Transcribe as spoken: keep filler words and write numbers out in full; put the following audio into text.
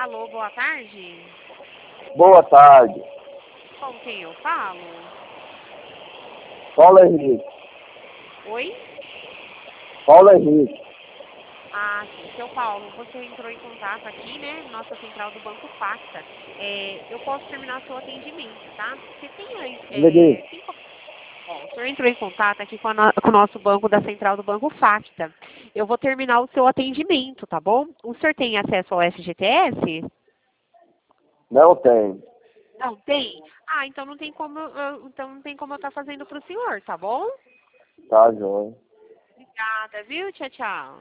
Alô, boa tarde. Boa tarde. Com quem eu falo? Paulo Henrique. Oi? Paulo Henrique. Ah, sim. Seu Paulo, você entrou em contato aqui, né? Nossa central do Banco Facta. É, eu posso terminar seu atendimento, tá? Você tem aí. É, Liguei. tem co- Bom, o senhor entrou em contato aqui com, a no- com o nosso banco da central do Banco Facta. Eu vou terminar o seu atendimento, tá bom? O senhor tem acesso ao F G T S? Não tem. Não tem? Ah, então não tem como, eu- então não tem como eu estar fazendo para o senhor, tá bom? Tá, João. Obrigada, viu? Tchau, tchau.